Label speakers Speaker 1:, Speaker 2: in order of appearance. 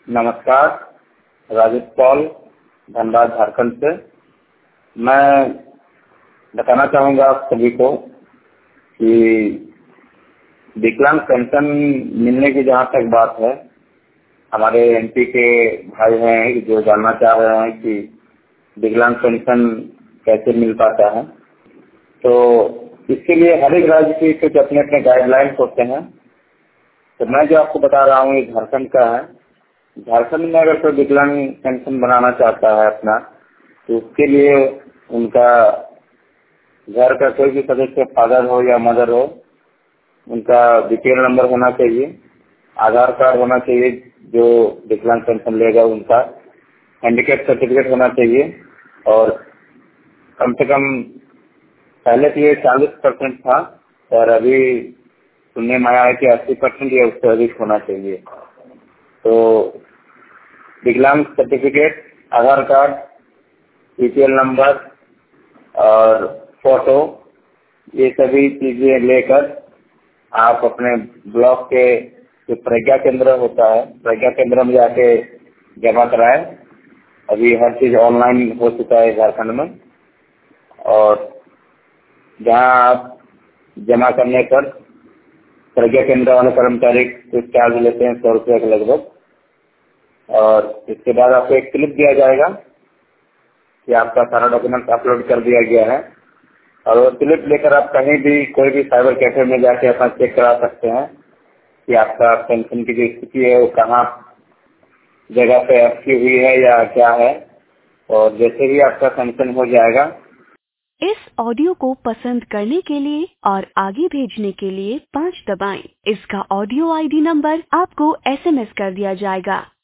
Speaker 1: नमस्कार, राजेश पॉल, धनबाद झारखंड से। मैं बताना चाहूँगा आप सभी को कि विकलांग पेंशन मिलने की जहाँ तक बात है, हमारे एमपी के भाई हैं जो जानना चाह रहे हैं कि विकलांग पेंशन कैसे मिल पाता है। तो इसके लिए हर एक राज्य के कुछ अपने अपने गाइडलाइंस होते हैं। तो मैं जो आपको बता रहा हूँ ये झारखंड का है। झारखंड में अगर कोई विकलांग पेंशन बनाना चाहता है अपना, तो उसके लिए उनका घर का कोई भी सदस्य, फादर हो या मदर हो, उनका बीपीएल नंबर होना चाहिए, आधार कार्ड होना चाहिए जो विकलांग पेंशन लेगा उनका, हैंडीकैप सर्टिफिकेट होना चाहिए, और कम से कम पहले तो ये 40% था और अभी सुनने में आया है कि 80% या उससे अधिक होना चाहिए। तो विकलांग certificate, Aadhaar card, BPL number और फोटो, ये सभी चीजें लेकर आप अपने ब्लॉक के जो प्रज्ञा केंद्र होता है, प्रज्ञा केंद्र में जाके जमा कराएं। अभी हर चीज ऑनलाइन हो चुका है झारखंड में, और जहां आप जमा करने पर प्रज्ञा केंद्र वाले कर्मचारी कुछ चार्ज लेते हैं, 100 रुपये के लगभग। और इसके बाद आपको एक स्लिप दिया जाएगा कि आपका सारा डॉक्यूमेंट अपलोड कर दिया गया है, और वो स्लिप लेकर आप कहीं भी कोई भी साइबर कैफे में जाके अपना चेक करा सकते हैं कि आपका पेंशन की जो स्थिति है वो कहाँ जगह पे अटकी हुई है या क्या है। और जैसे ही आपका पेंशन हो जाएगा।
Speaker 2: इस ऑडियो को पसंद करने के लिए और आगे भेजने के लिए 5 दबाएं। इसका ऑडियो आईडी नंबर आपको एसएमएस कर दिया जाएगा।